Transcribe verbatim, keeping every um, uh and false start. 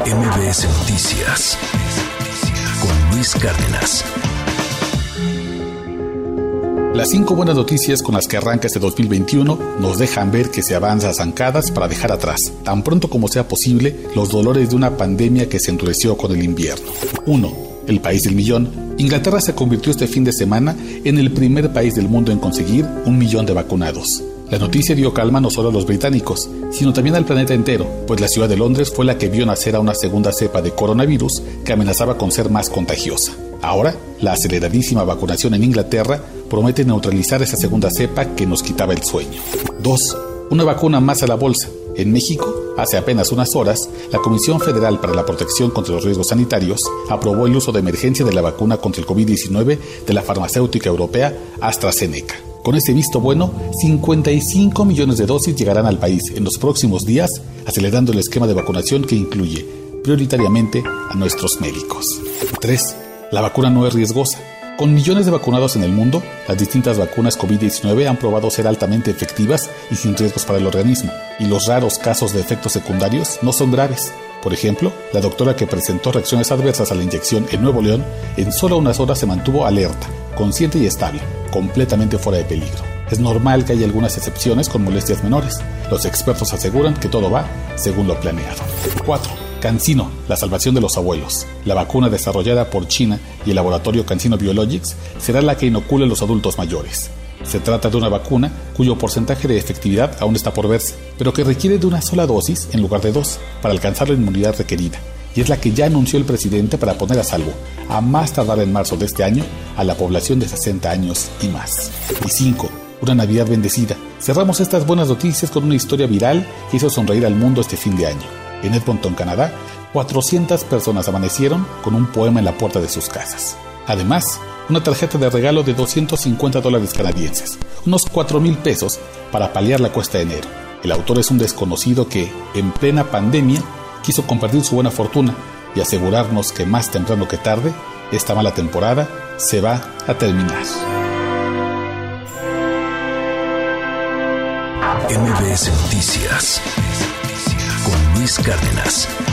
M B S Noticias con Luis Cárdenas. Las cinco buenas noticias con las que arranca este dos mil veintiuno nos dejan ver que se avanza a zancadas para dejar atrás, tan pronto como sea posible, los dolores de una pandemia que se endureció con el invierno. uno. El país del millón. Inglaterra se convirtió este fin de semana en el primer país del mundo en conseguir un millón de vacunados. La noticia dio calma no solo a los británicos, sino también al planeta entero, pues la ciudad de Londres fue la que vio nacer a una segunda cepa de coronavirus que amenazaba con ser más contagiosa. Ahora, la aceleradísima vacunación en Inglaterra promete neutralizar esa segunda cepa que nos quitaba el sueño. dos. Una vacuna más a la bolsa. En México, hace apenas unas horas, la Comisión Federal para la Protección contra los Riesgos Sanitarios aprobó el uso de emergencia de la vacuna contra el covid diecinueve de la farmacéutica europea AstraZeneca. Con este visto bueno, cincuenta y cinco millones de dosis llegarán al país en los próximos días, acelerando el esquema de vacunación que incluye prioritariamente a nuestros médicos. tres. La vacuna no es riesgosa. Con millones de vacunados en el mundo, las distintas vacunas covid diecinueve han probado ser altamente efectivas y sin riesgos para el organismo, y los raros casos de efectos secundarios no son graves. Por ejemplo, la doctora que presentó reacciones adversas a la inyección en Nuevo León, en solo unas horas se mantuvo alerta, consciente y estable, completamente fuera de peligro. Es normal que haya algunas excepciones con molestias menores. Los expertos aseguran que todo va según lo planeado. cuatro. CanSino, la salvación de los abuelos. La vacuna desarrollada por China y el laboratorio CanSino Biologics será la que inocule a los adultos mayores. Se trata de una vacuna cuyo porcentaje de efectividad aún está por verse, pero que requiere de una sola dosis en lugar de dos para alcanzar la inmunidad requerida. Y es la que ya anunció el presidente para poner a salvo, a más tardar en marzo de este año, a la población de sesenta años y más. Y cinco. Una Navidad bendecida. Cerramos estas buenas noticias con una historia viral que hizo sonreír al mundo este fin de año. En Edmonton, Canadá, cuatrocientas personas amanecieron con un poema en la puerta de sus casas. Además, una tarjeta de regalo de doscientos cincuenta dólares canadienses, unos cuatro mil pesos, para paliar la cuesta de enero. El autor es un desconocido que, en plena pandemia, quiso compartir su buena fortuna y asegurarnos que más temprano que tarde, esta mala temporada se va a terminar. M B S Noticias con Luis Cárdenas.